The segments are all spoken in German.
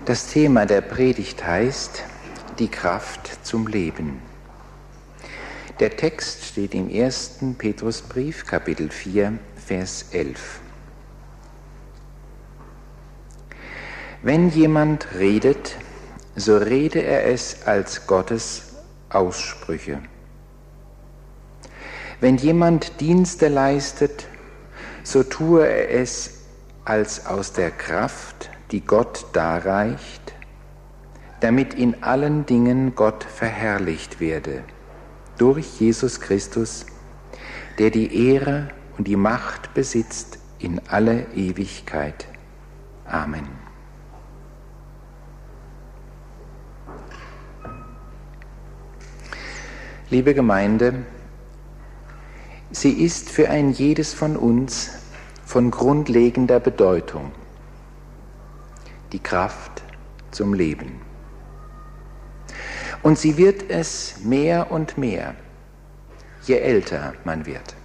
Das Thema der Predigt heißt die Kraft zum Leben. Der Text steht im 1. Petrusbrief, Kapitel 4, Vers 11. Wenn jemand redet, so rede er es als Gottes Aussprüche. Wenn jemand Dienste leistet, so tue er es als aus der Kraft, die Gott darreicht, damit in allen Dingen Gott verherrlicht werde, durch Jesus Christus, der die Ehre und die Macht besitzt in alle Ewigkeit. Amen. Liebe Gemeinde, sie ist für ein jedes von uns von grundlegender Bedeutung. Die Kraft zum Leben. Und sie wird es mehr und mehr, je älter man wird.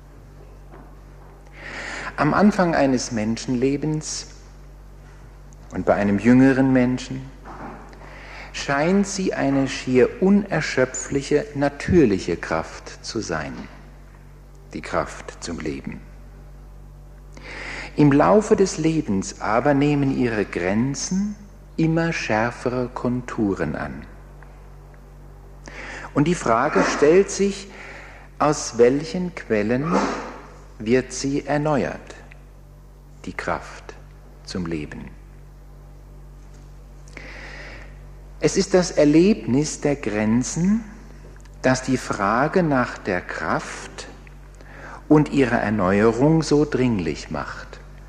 Am Anfang eines Menschenlebens und bei einem jüngeren Menschen scheint sie eine schier unerschöpfliche, natürliche Kraft zu sein, die Kraft zum Leben. Im Laufe des Lebens aber nehmen ihre Grenzen immer schärfere Konturen an. Und die Frage stellt sich, aus welchen Quellen wird sie erneuert, die Kraft zum Leben? Es ist das Erlebnis der Grenzen, das die Frage nach der Kraft und ihrer Erneuerung so dringlich macht.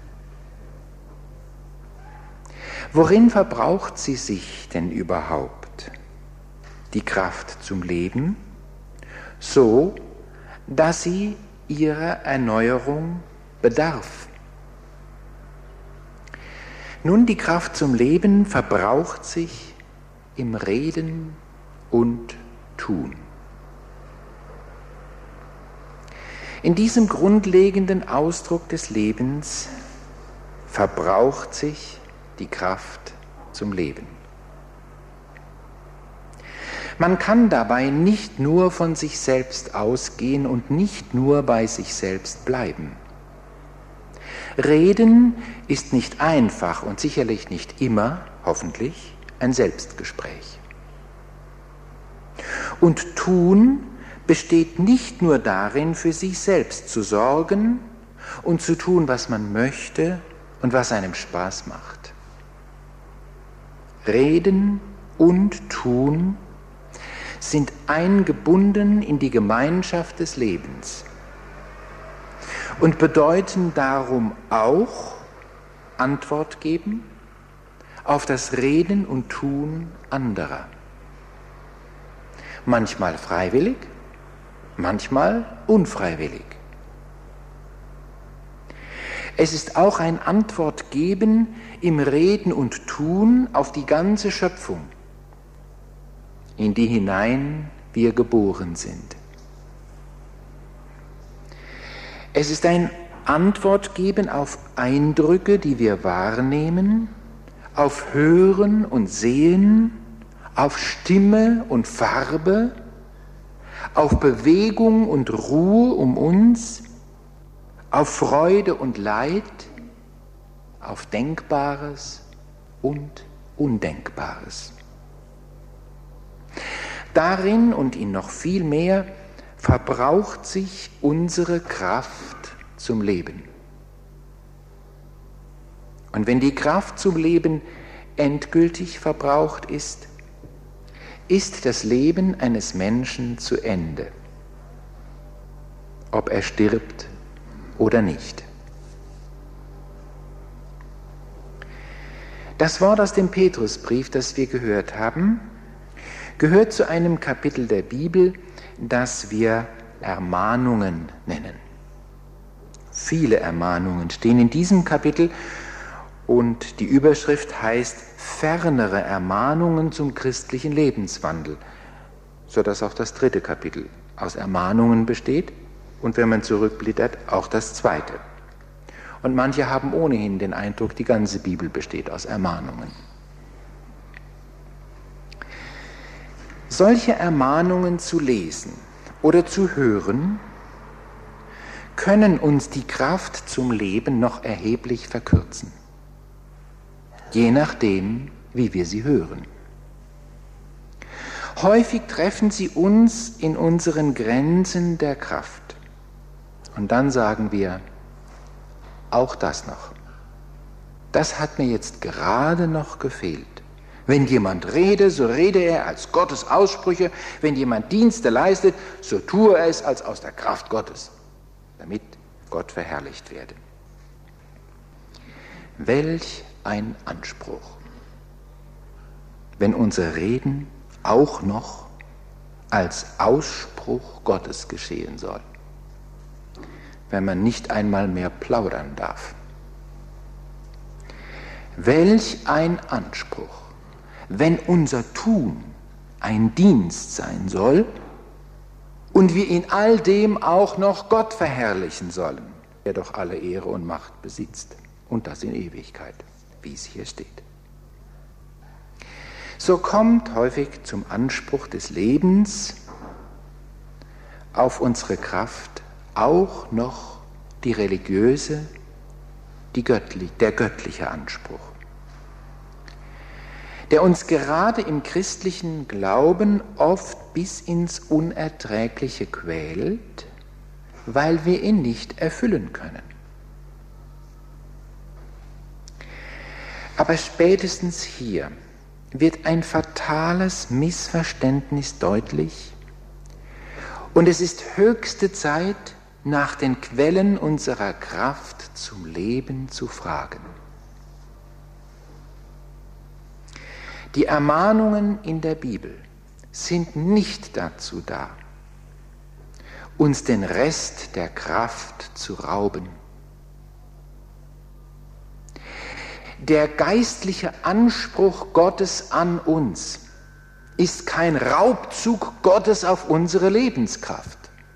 Worin verbraucht sie sich denn überhaupt, die Kraft zum Leben, so dass sie ihrer Erneuerung bedarf? Nun, die Kraft zum Leben verbraucht sich im Reden und Tun. In diesem grundlegenden Ausdruck des Lebens verbraucht sich die Kraft zum Leben. Man kann dabei nicht nur von sich selbst ausgehen und nicht nur bei sich selbst bleiben. Reden ist nicht einfach und sicherlich nicht immer, hoffentlich, ein Selbstgespräch. Und Tun besteht nicht nur darin, für sich selbst zu sorgen und zu tun, was man möchte und was einem Spaß macht. Reden und Tun sind eingebunden in die Gemeinschaft des Lebens und bedeuten darum auch Antwort geben auf das Reden und Tun anderer. Manchmal freiwillig, manchmal unfreiwillig. Es ist auch ein Antwort geben im Reden und Tun auf die ganze Schöpfung, in die hinein wir geboren sind. Es ist ein Antwort geben auf Eindrücke, die wir wahrnehmen, auf Hören und Sehen, auf Stimme und Farbe, auf Bewegung und Ruhe um uns, auf Freude und Leid, auf Denkbares und Undenkbares. Darin und in noch viel mehr verbraucht sich unsere Kraft zum Leben. Und wenn die Kraft zum Leben endgültig verbraucht ist, ist das Leben eines Menschen zu Ende, ob er stirbt oder nicht. Das Wort aus dem Petrusbrief, das wir gehört haben, gehört zu einem Kapitel der Bibel, das wir Ermahnungen nennen. Viele Ermahnungen stehen in diesem Kapitel und die Überschrift heißt fernere Ermahnungen zum christlichen Lebenswandel, sodass auch das 3. Kapitel aus Ermahnungen besteht und wenn man zurückblättert, auch das 2. Und manche haben ohnehin den Eindruck, die ganze Bibel besteht aus Ermahnungen. Solche Ermahnungen zu lesen oder zu hören, können uns die Kraft zum Leben noch erheblich verkürzen, je nachdem, wie wir sie hören. Häufig treffen sie uns in unseren Grenzen der Kraft. Und dann sagen wir, auch das noch. Das hat mir jetzt gerade noch gefehlt. Wenn jemand rede, so rede er als Gottes Aussprüche. Wenn jemand Dienste leistet, so tue er es als aus der Kraft Gottes, damit Gott verherrlicht werde. Welch ein Anspruch, wenn unser Reden auch noch als Ausspruch Gottes geschehen soll, wenn man nicht einmal mehr plaudern darf. Welch ein Anspruch, wenn unser Tun ein Dienst sein soll und wir in all dem auch noch Gott verherrlichen sollen, der doch alle Ehre und Macht besitzt und das in Ewigkeit, wie es hier steht. So kommt häufig zum Anspruch des Lebens auf unsere Kraft auch noch die religiöse, der göttliche Anspruch, der uns gerade im christlichen Glauben oft bis ins Unerträgliche quält, weil wir ihn nicht erfüllen können. Aber spätestens hier wird ein fatales Missverständnis deutlich und es ist höchste Zeit, nach den Quellen unserer Kraft zum Leben zu fragen. Die Ermahnungen in der Bibel sind nicht dazu da, uns den Rest der Kraft zu rauben. Der geistliche Anspruch Gottes an uns ist kein Raubzug Gottes auf unsere Lebenskraft.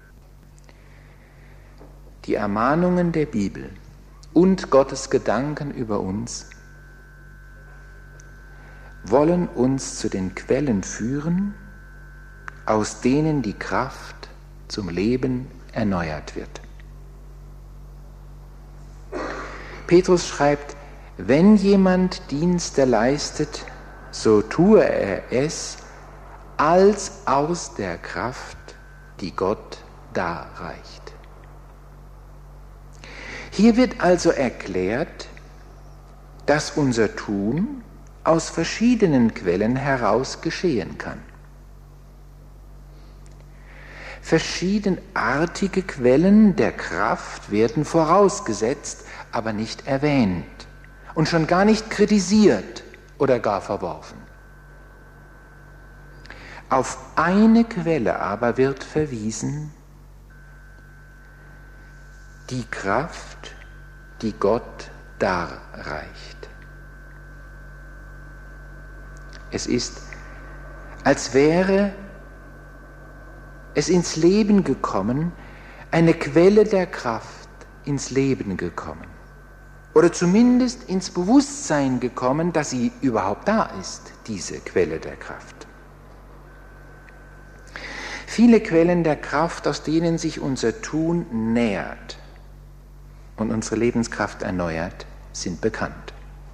Die Ermahnungen der Bibel und Gottes Gedanken über uns wollen uns zu den Quellen führen, aus denen die Kraft zum Leben erneuert wird. Petrus schreibt, wenn jemand Dienste leistet, so tue er es als aus der Kraft, die Gott darreicht. Hier wird also erklärt, dass unser Tun aus verschiedenen Quellen heraus geschehen kann. Verschiedenartige Quellen der Kraft werden vorausgesetzt, aber nicht erwähnt und schon gar nicht kritisiert oder gar verworfen. Auf eine Quelle aber wird verwiesen, die Kraft, die Gott darreicht. Es ist, als wäre es ins Leben gekommen, eine Quelle der Kraft ins Leben gekommen. Oder zumindest ins Bewusstsein gekommen, dass sie überhaupt da ist, diese Quelle der Kraft. Viele Quellen der Kraft, aus denen sich unser Tun nährt und unsere Lebenskraft erneuert, sind bekannt.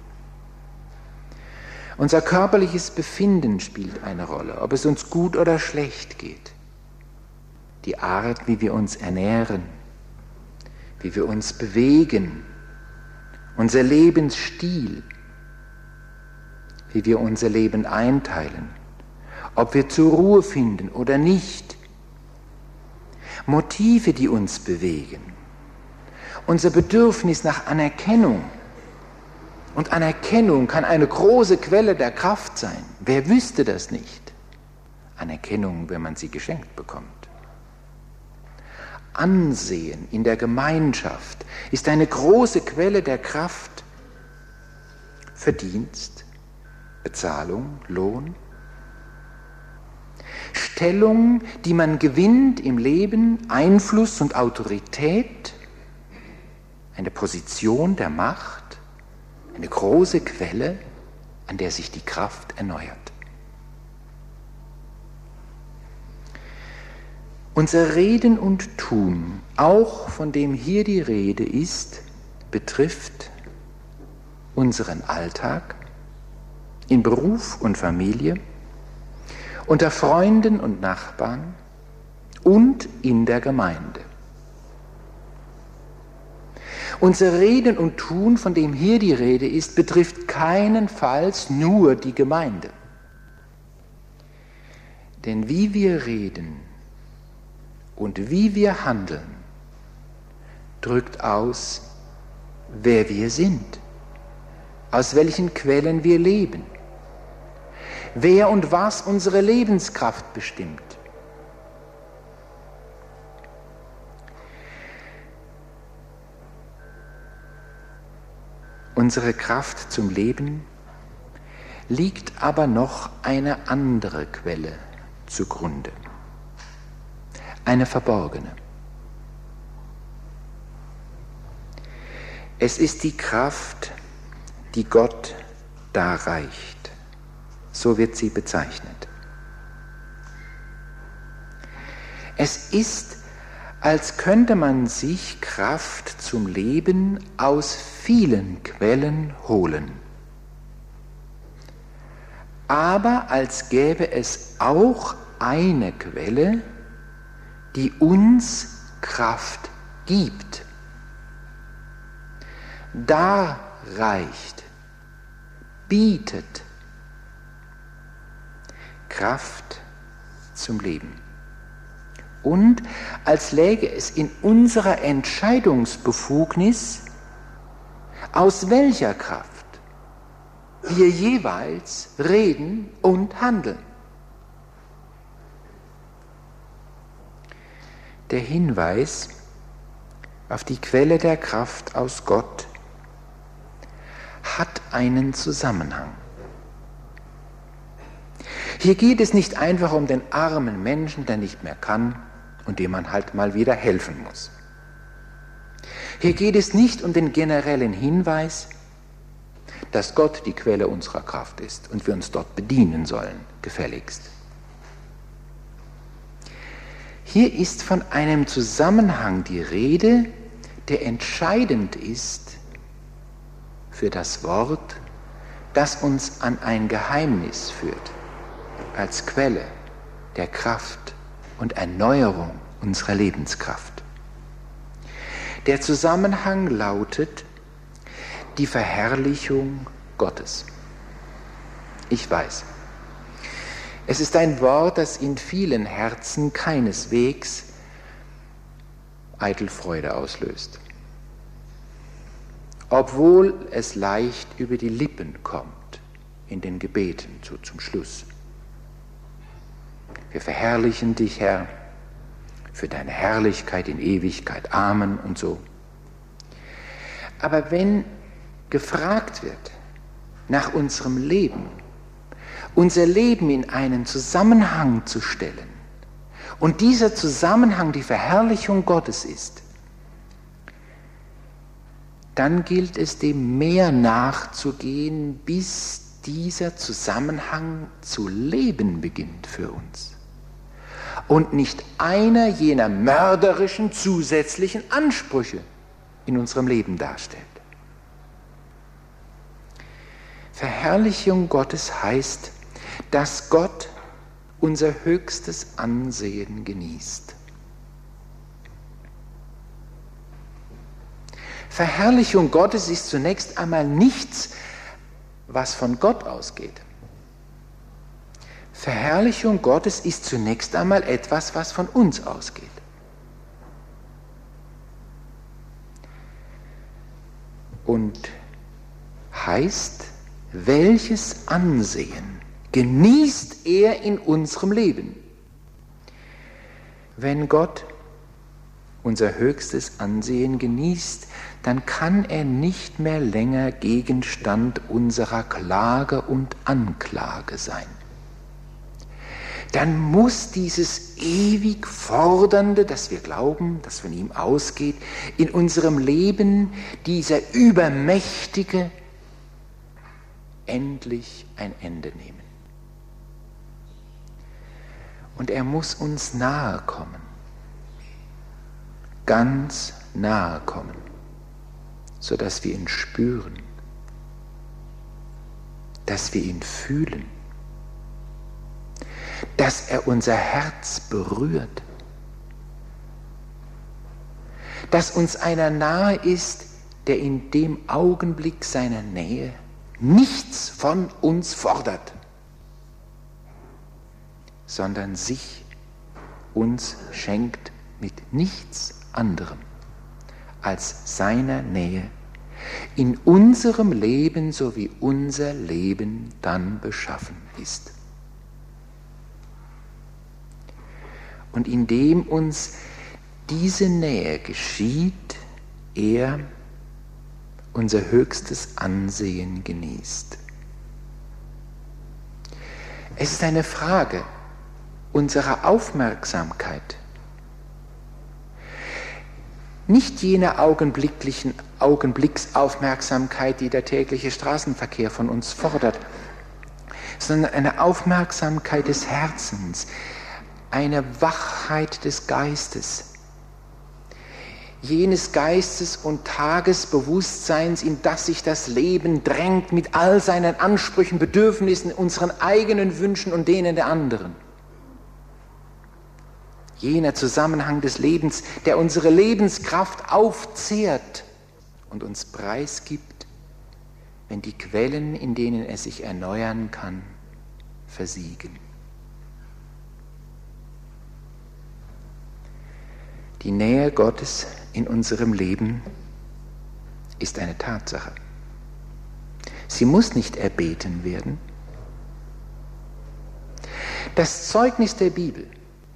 Unser körperliches Befinden spielt eine Rolle, ob es uns gut oder schlecht geht. Die Art, wie wir uns ernähren, wie wir uns bewegen, unser Lebensstil, wie wir unser Leben einteilen, ob wir zur Ruhe finden oder nicht, Motive, die uns bewegen, unser Bedürfnis nach Anerkennung. Und Anerkennung kann eine große Quelle der Kraft sein. Wer wüsste das nicht? Anerkennung, wenn man sie geschenkt bekommt. Ansehen in der Gemeinschaft ist eine große Quelle der Kraft. Verdienst, Bezahlung, Lohn. Stellung, die man gewinnt im Leben, Einfluss und Autorität, eine Position der Macht, eine große Quelle, an der sich die Kraft erneuert. Unser Reden und Tun, auch von dem hier die Rede ist, betrifft unseren Alltag in Beruf und Familie, unter Freunden und Nachbarn und in der Gemeinde. Unser Reden und Tun, von dem hier die Rede ist, betrifft keinenfalls nur die Gemeinde. Denn wie wir reden und wie wir handeln, drückt aus, wer wir sind, aus welchen Quellen wir leben, wer und was unsere Lebenskraft bestimmt. Unsere Kraft zum Leben liegt aber noch eine andere Quelle zugrunde, eine verborgene. Es ist die Kraft, die Gott darreicht, so wird sie bezeichnet. Es ist, als könnte man sich Kraft zum Leben aus vielen Quellen holen. Aber als gäbe es auch eine Quelle, die uns Kraft gibt, darreicht, bietet Kraft zum Leben. Und als läge es in unserer Entscheidungsbefugnis, aus welcher Kraft wir jeweils reden und handeln. Der Hinweis auf die Quelle der Kraft aus Gott hat einen Zusammenhang. Hier geht es nicht einfach um den armen Menschen, der nicht mehr kann und dem man halt mal wieder helfen muss. Hier geht es nicht um den generellen Hinweis, dass Gott die Quelle unserer Kraft ist und wir uns dort bedienen sollen, gefälligst. Hier ist von einem Zusammenhang die Rede, der entscheidend ist für das Wort, das uns an ein Geheimnis führt, als Quelle der Kraft und Erneuerung unserer Lebenskraft. Der Zusammenhang lautet die Verherrlichung Gottes. Ich weiß, es ist ein Wort, das in vielen Herzen keineswegs eitel Freude auslöst, obwohl es leicht über die Lippen kommt in den Gebeten zum Schluss. Wir verherrlichen dich, Herr, für deine Herrlichkeit in Ewigkeit. Amen und so. Aber wenn gefragt wird nach unserem Leben, unser Leben in einen Zusammenhang zu stellen, und dieser Zusammenhang die Verherrlichung Gottes ist, dann gilt es dem mehr nachzugehen, bis dieser Zusammenhang zu leben beginnt für uns und nicht einer jener mörderischen zusätzlichen Ansprüche in unserem Leben darstellt. Verherrlichung Gottes heißt, dass Gott unser höchstes Ansehen genießt. Verherrlichung Gottes ist zunächst einmal nichts, was von Gott ausgeht. Verherrlichung Gottes ist zunächst einmal etwas, was von uns ausgeht. Und heißt, welches Ansehen genießt er in unserem Leben? Wenn Gott unser höchstes Ansehen genießt, dann kann er nicht mehr länger Gegenstand unserer Klage und Anklage sein. Dann muss dieses ewig Fordernde, das wir glauben, das von ihm ausgeht, in unserem Leben, dieser Übermächtige, endlich ein Ende nehmen. Und er muss uns nahe kommen. ganz nahe kommen, sodass wir ihn spüren, dass wir ihn fühlen, dass er unser Herz berührt, dass uns einer nahe ist, der in dem Augenblick seiner Nähe nichts von uns fordert, sondern sich uns schenkt mit nichts anderem als seiner Nähe in unserem Leben, so wie unser Leben dann beschaffen ist. Und indem uns diese Nähe geschieht, er unser höchstes Ansehen genießt. Es ist eine Frage unserer Aufmerksamkeit. Nicht jene Augenblicksaufmerksamkeit, die der tägliche Straßenverkehr von uns fordert, sondern eine Aufmerksamkeit des Herzens, eine Wachheit des Geistes, jenes Geistes- und Tagesbewusstseins, in das sich das Leben drängt mit all seinen Ansprüchen, Bedürfnissen, unseren eigenen Wünschen und denen der anderen. Jener Zusammenhang des Lebens, der unsere Lebenskraft aufzehrt und uns preisgibt, wenn die Quellen, in denen es sich erneuern kann, versiegen. Die Nähe Gottes in unserem Leben ist eine Tatsache. Sie muss nicht erbeten werden. Das Zeugnis der Bibel,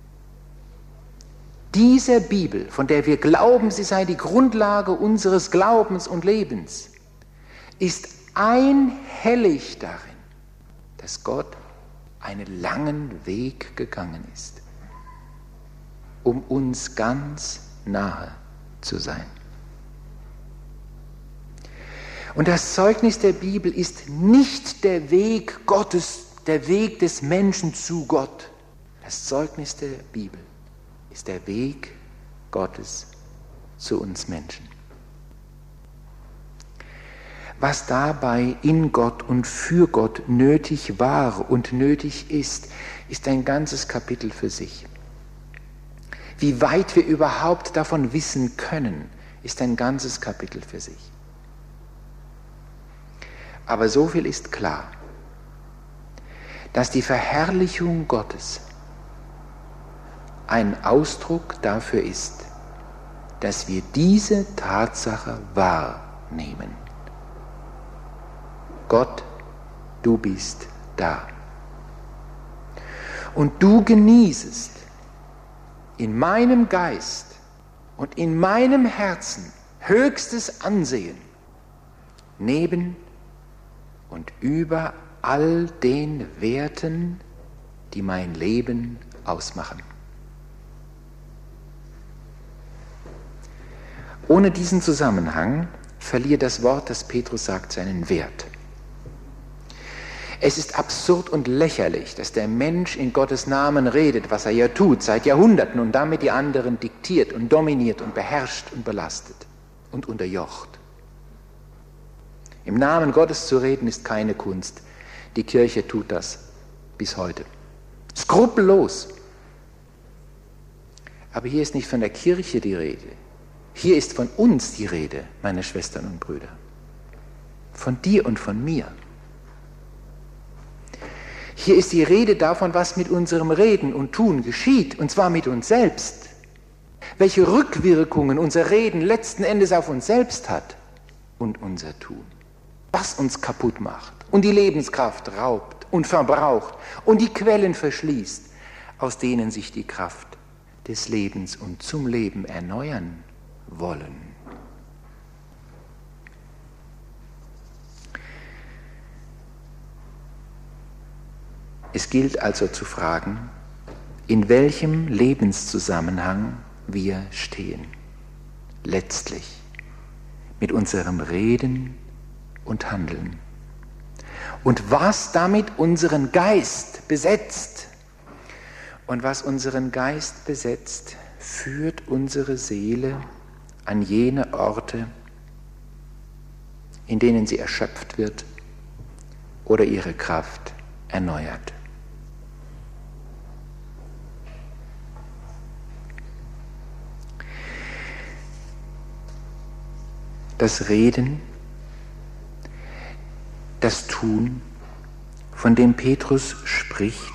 dieser Bibel, von der wir glauben, sie sei die Grundlage unseres Glaubens und Lebens, ist einhellig darin, dass Gott einen langen Weg gegangen ist, um uns ganz nahe zu sein. Und das Zeugnis der Bibel ist nicht der Weg Gottes, der Weg des Menschen zu Gott. Das Zeugnis der Bibel ist der Weg Gottes zu uns Menschen. Was dabei in Gott und für Gott nötig war und nötig ist, ist ein ganzes Kapitel für sich. Wie weit wir überhaupt davon wissen können, ist ein ganzes Kapitel für sich. Aber so viel ist klar, dass die Verherrlichung Gottes ein Ausdruck dafür ist, dass wir diese Tatsache wahrnehmen. Gott, du bist da. Und du genießest in meinem Geist und in meinem Herzen höchstes Ansehen neben und über all den Werten, die mein Leben ausmachen. Ohne diesen Zusammenhang verliert das Wort, das Petrus sagt, seinen Wert. Es ist absurd und lächerlich, dass der Mensch in Gottes Namen redet, was er ja tut, seit Jahrhunderten und damit die anderen diktiert und dominiert und beherrscht und belastet und unterjocht. Im Namen Gottes zu reden ist keine Kunst. Die Kirche tut das bis heute. Skrupellos. Aber hier ist nicht von der Kirche die Rede. Hier ist von uns die Rede, meine Schwestern und Brüder. Von dir und von mir. Hier ist die Rede davon, was mit unserem Reden und Tun geschieht, und zwar mit uns selbst. Welche Rückwirkungen unser Reden letzten Endes auf uns selbst hat und unser Tun. Was uns kaputt macht und die Lebenskraft raubt und verbraucht und die Quellen verschließt, aus denen sich die Kraft des Lebens und zum Leben erneuern wollen. Es gilt also zu fragen, in welchem Lebenszusammenhang wir stehen, letztlich mit unserem Reden und Handeln und was damit unseren Geist besetzt und was unseren Geist besetzt, führt unsere Seele an jene Orte, in denen sie erschöpft wird oder ihre Kraft erneuert. Das Reden, das Tun, von dem Petrus spricht,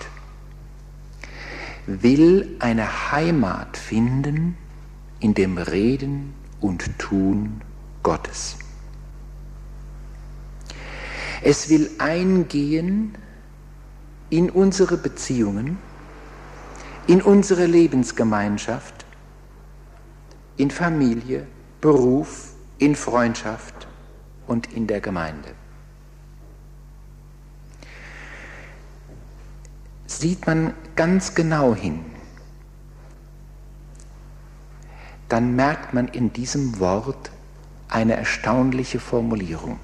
will eine Heimat finden in dem Reden und Tun Gottes. Es will eingehen in unsere Beziehungen, in unsere Lebensgemeinschaft, in Familie, Beruf, in Freundschaft und in der Gemeinde. Sieht man ganz genau hin, dann merkt man in diesem Wort eine erstaunliche Formulierung.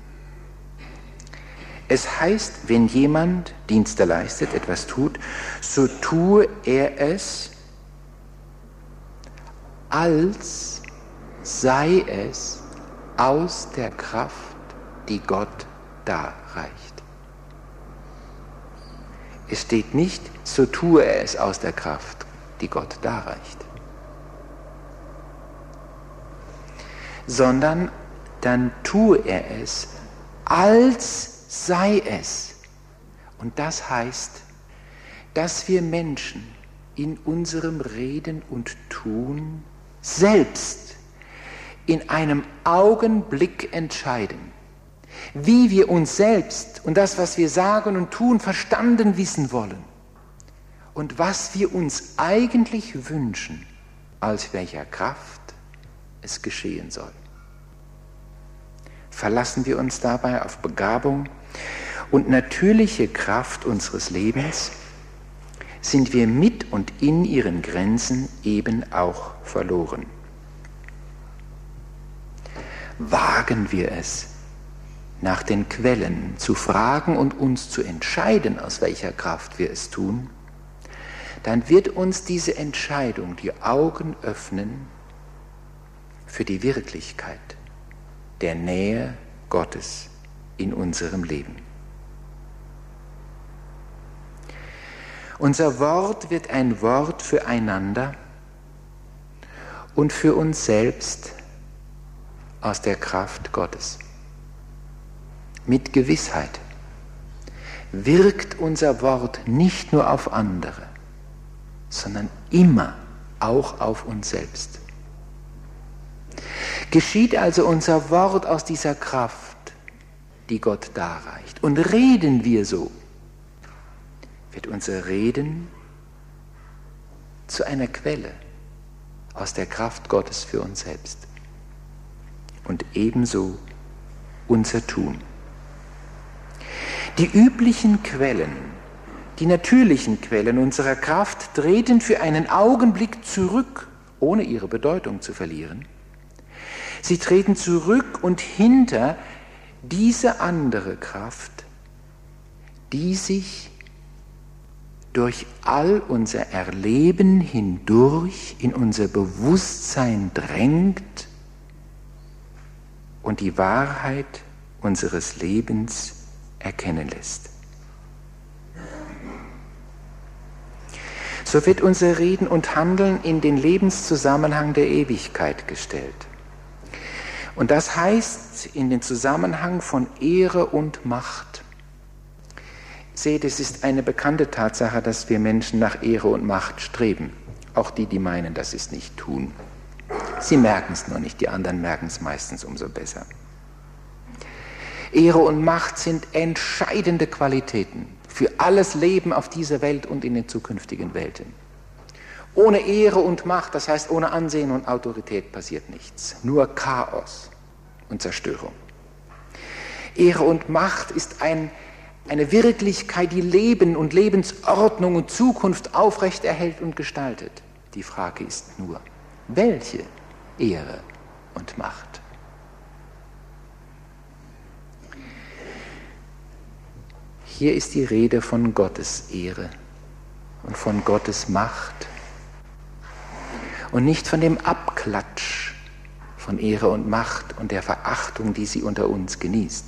Es heißt, wenn jemand Dienste leistet, etwas tut, so tue er es, als sei es aus der Kraft, die Gott darreicht. Es steht nicht, so tue er es aus der Kraft, die Gott darreicht, sondern dann tue er es, als sei es. Und das heißt, dass wir Menschen in unserem Reden und Tun selbst in einem Augenblick entscheiden, wie wir uns selbst und das, was wir sagen und tun, verstanden wissen wollen und was wir uns eigentlich wünschen, aus welcher Kraft es geschehen soll. Verlassen wir uns dabei auf Begabung und natürliche Kraft unseres Lebens, sind wir mit und in ihren Grenzen eben auch verloren. Wagen wir es, nach den Quellen zu fragen und uns zu entscheiden, aus welcher Kraft wir es tun, dann wird uns diese Entscheidung die Augen öffnen für die Wirklichkeit der Nähe Gottes in unserem Leben. Unser Wort wird ein Wort füreinander und für uns selbst aus der Kraft Gottes. Mit Gewissheit wirkt unser Wort nicht nur auf andere, sondern immer auch auf uns selbst. Geschieht also unser Wort aus dieser Kraft, die Gott darreicht, und reden wir so, wird unser Reden zu einer Quelle aus der Kraft Gottes für uns selbst. Und ebenso unser Tun. Die üblichen Quellen, die natürlichen Quellen unserer Kraft treten für einen Augenblick zurück, ohne ihre Bedeutung zu verlieren. Sie treten zurück und hinter diese andere Kraft, die sich durch all unser Erleben hindurch in unser Bewusstsein drängt und die Wahrheit unseres Lebens erkennen lässt. So wird unser Reden und Handeln in den Lebenszusammenhang der Ewigkeit gestellt. Und das heißt in den Zusammenhang von Ehre und Macht. Seht, es ist eine bekannte Tatsache, dass wir Menschen nach Ehre und Macht streben. Auch die, die meinen, dass sie es nicht tun. Sie merken es nur nicht, die anderen merken es meistens umso besser. Ehre und Macht sind entscheidende Qualitäten für alles Leben auf dieser Welt und in den zukünftigen Welten. Ohne Ehre und Macht, das heißt ohne Ansehen und Autorität, passiert nichts. Nur Chaos und Zerstörung. Ehre und Macht ist eine Wirklichkeit, die Leben und Lebensordnung und Zukunft aufrechterhält und gestaltet. Die Frage ist nur, welche Ehre und Macht? Hier ist die Rede von Gottes Ehre und von Gottes Macht. und nicht von dem Abklatsch von Ehre und Macht und der Verachtung, die sie unter uns genießt.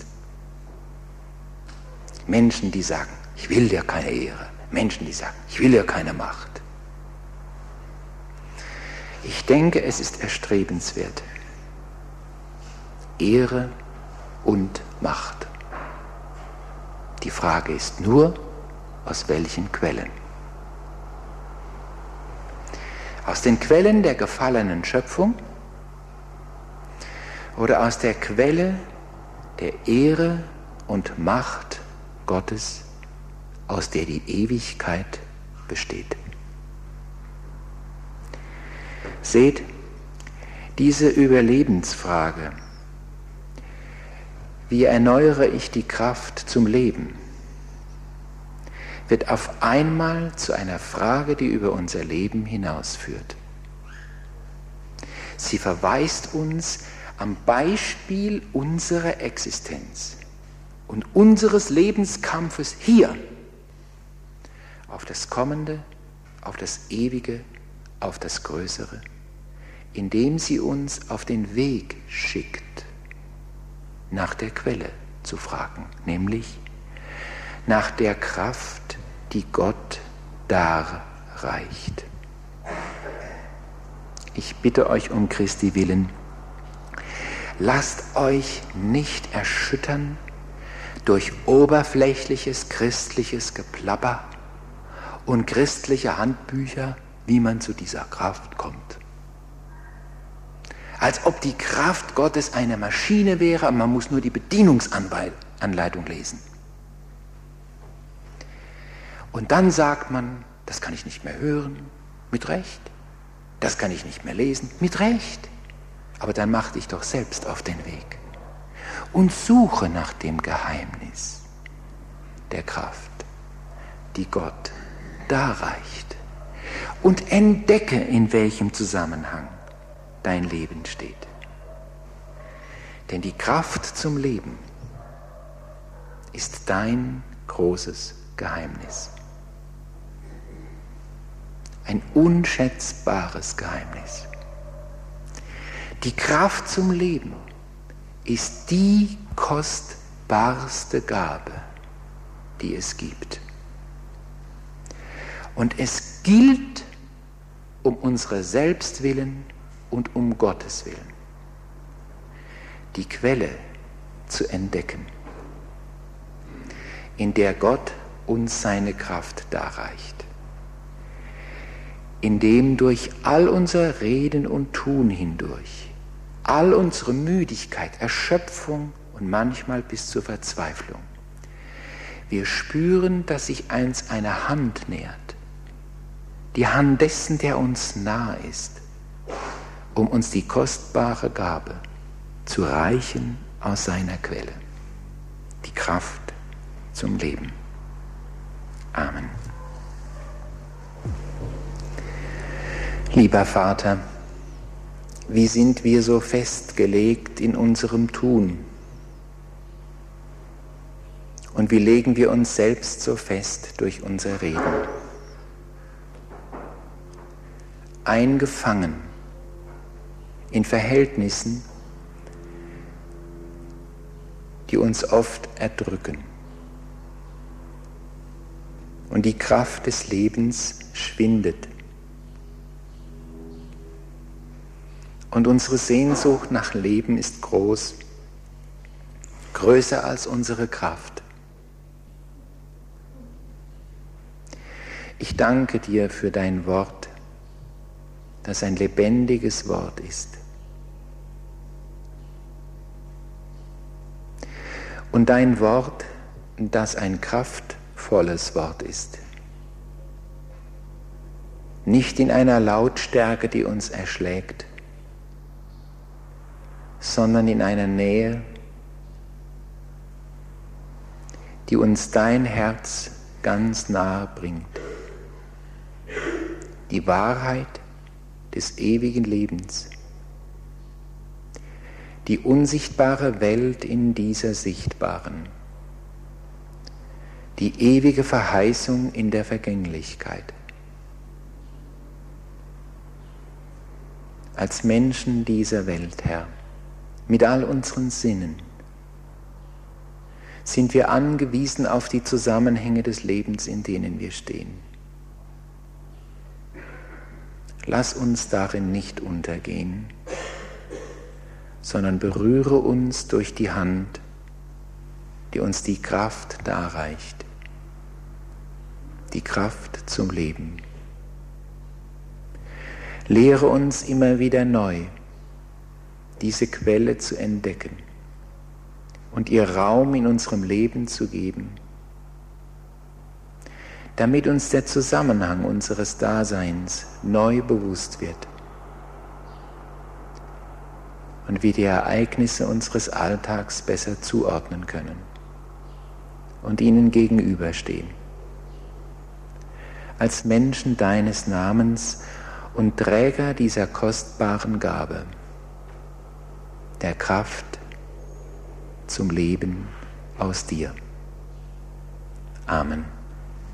Menschen, die sagen, ich will dir keine Ehre. Menschen, die sagen, ich will dir keine Macht. Ich denke, es ist erstrebenswert. Ehre und Macht. Die Frage ist nur, aus welchen Quellen? Aus den Quellen der gefallenen Schöpfung oder aus der Quelle der Ehre und Macht Gottes, aus der die Ewigkeit besteht? Seht, diese Überlebensfrage, wie erneuere ich die Kraft zum Leben, wird auf einmal zu einer Frage, die über unser Leben hinausführt. Sie verweist uns am Beispiel unserer Existenz und unseres Lebenskampfes hier auf das Kommende, auf das Ewige, auf das Größere, indem sie uns auf den Weg schickt, nach der Quelle zu fragen, nämlich nach der Kraft, die Gott darreicht. Ich bitte euch um Christi willen, lasst euch nicht erschüttern durch oberflächliches christliches Geplapper und christliche Handbücher, wie man zu dieser Kraft kommt. Als ob die Kraft Gottes eine Maschine wäre, und man muss nur die Bedienungsanleitung lesen. Und dann sagt man, das kann ich nicht mehr hören, mit Recht. Das kann ich nicht mehr lesen, mit Recht. Aber dann mach dich doch selbst auf den Weg und suche nach dem Geheimnis der Kraft, die Gott darreicht. Und entdecke, in welchem Zusammenhang dein Leben steht. Denn die Kraft zum Leben ist dein großes Geheimnis. Ein unschätzbares Geheimnis. Die Kraft zum Leben ist die kostbarste Gabe, die es gibt. Und es gilt um unsere selbst willen und um Gottes willen, die Quelle zu entdecken, in der Gott uns seine Kraft darreicht, indem durch all unser Reden und Tun hindurch, all unsere Müdigkeit, Erschöpfung und manchmal bis zur Verzweiflung, wir spüren, dass sich eins eine Hand nähert, die Hand dessen, der uns nahe ist, um uns die kostbare Gabe zu reichen aus seiner Quelle, die Kraft zum Leben. Amen. Lieber Vater, wie sind wir so festgelegt in unserem Tun? Und wie legen wir uns selbst so fest durch unser Reden? Eingefangen in Verhältnissen, die uns oft erdrücken. Und die Kraft des Lebens schwindet. Und unsere Sehnsucht nach Leben ist groß, größer als unsere Kraft. Ich danke dir für dein Wort, das ein lebendiges Wort ist. Und dein Wort, das ein kraftvolles Wort ist. Nicht in einer Lautstärke, die uns erschlägt, sondern in einer Nähe, die uns dein Herz ganz nahe bringt. Die Wahrheit des ewigen Lebens, die unsichtbare Welt in dieser sichtbaren, die ewige Verheißung in der Vergänglichkeit. als Menschen dieser Welt, Herr, mit all unseren Sinnen, sind wir angewiesen auf die Zusammenhänge des Lebens, in denen wir stehen. Lass uns darin nicht untergehen, sondern berühre uns durch die Hand, die uns die Kraft darreicht, die Kraft zum Leben. Lehre uns immer wieder neu, diese Quelle zu entdecken und ihr Raum in unserem Leben zu geben, damit uns der Zusammenhang unseres Daseins neu bewusst wird und wir die Ereignisse unseres Alltags besser zuordnen können und ihnen gegenüberstehen. Als Menschen deines Namens und Träger dieser kostbaren Gabe, der Kraft zum Leben aus dir. Amen.